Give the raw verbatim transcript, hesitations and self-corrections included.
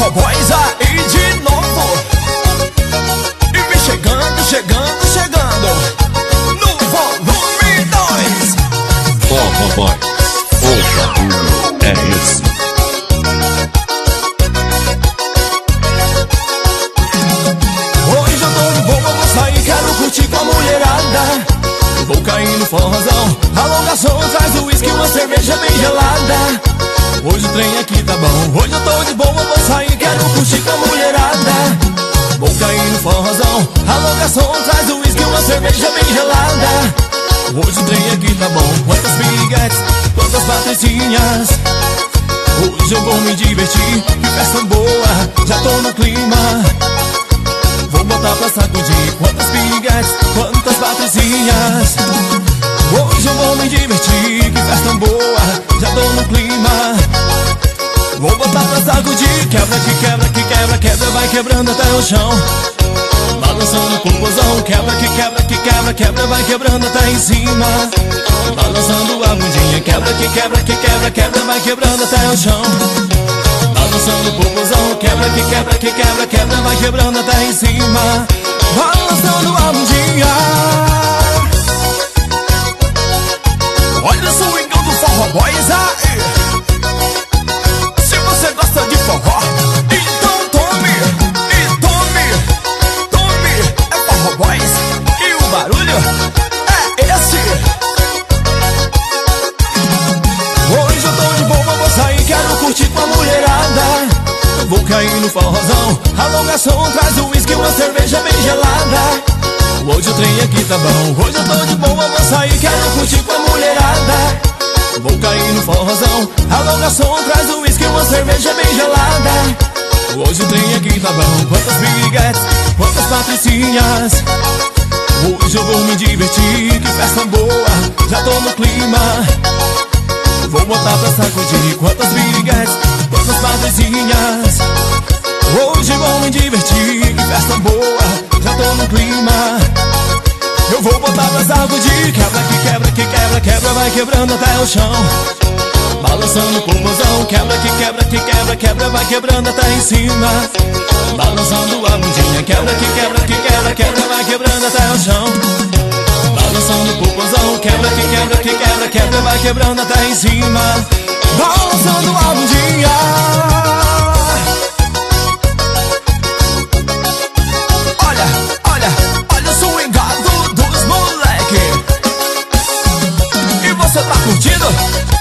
Forró Boys aí de novo. E vem chegando, chegando, chegando no volume dois. Forró Boys, o bagulho é esse. Hoje eu tô de boa, vou sair, quero curtir com a mulherada. Vou cair no forrozão, alonga som, traz o uísque, uma cerveja bem gelada. Hoje o trem aqui tá bom, hoje eu tô de boa, vou sair, quero curtir com a mulherada. Vou cair no forrozão, alonga som, traz o uísque, uma cerveja bem gelada. Hoje o trem aqui tá bom, quantas piriguetes, quantas patricinhas. Hoje eu vou me divertir, que festa boa, já tô no clima. Vou botar pra sacudir, quantas piriguetes, quantas patricinhas. Hoje eu vou me divertir, que festa boa, já tô no clima. Vou botar pra sacudir, quebra que quebra, que quebra, quebra, vai quebrando até o chão. Balançando o popozão, quebra que quebra, que quebra, quebra, vai quebrando até em cima. Balançando a bundinha, quebra que quebra, que quebra, quebra, vai quebrando até o chão. Balançando o popozão, quebra que quebra, que quebra, quebra, vai quebrando até em cima. Balançando a bundinha. Olha o swingão do Forró Boys aí. Se você gosta de forró, então tome, e tome, tome. É Forró Boys e o barulho é esse. Hoje eu tô de boa, vou sair, quero curtir com a mulherada. Vou cair no forrozão, alonga som, traz o uísque, uma cerveja bem gelada. Hoje o trem aqui tá bom, hoje eu tô de boa, vou sair, quero curtir com a mulherada. Vou cair no forrozão, alonga som, traz o uísque, uma cerveja bem gelada. Hoje o trem aqui tá bom, quantas piriguetes, quantas patricinhas. Hoje eu vou me divertir, que festa boa, já tô no clima. Vou botar pra sacudir, quantas piriguetes, quantas patricinhas. Hoje vou me divertir, que festa boa, já tô no clima. Eu vou botar pra sacudir, quebra que quebra, que quebra, quebra, vai quebrando até o chão. Balançando o popozão, quebra que quebra, que quebra, quebra, vai quebrando até em cima. Balançando a bundinha, quebra que quebra, que quebra, quebra, vai quebrando até o chão. Balançando o popozão, quebra que quebra, que quebra, quebra, vai quebrando até em cima. Balançando a bundinha. Olha, olha, olha o swingado dos moleque. E você tá curtindo?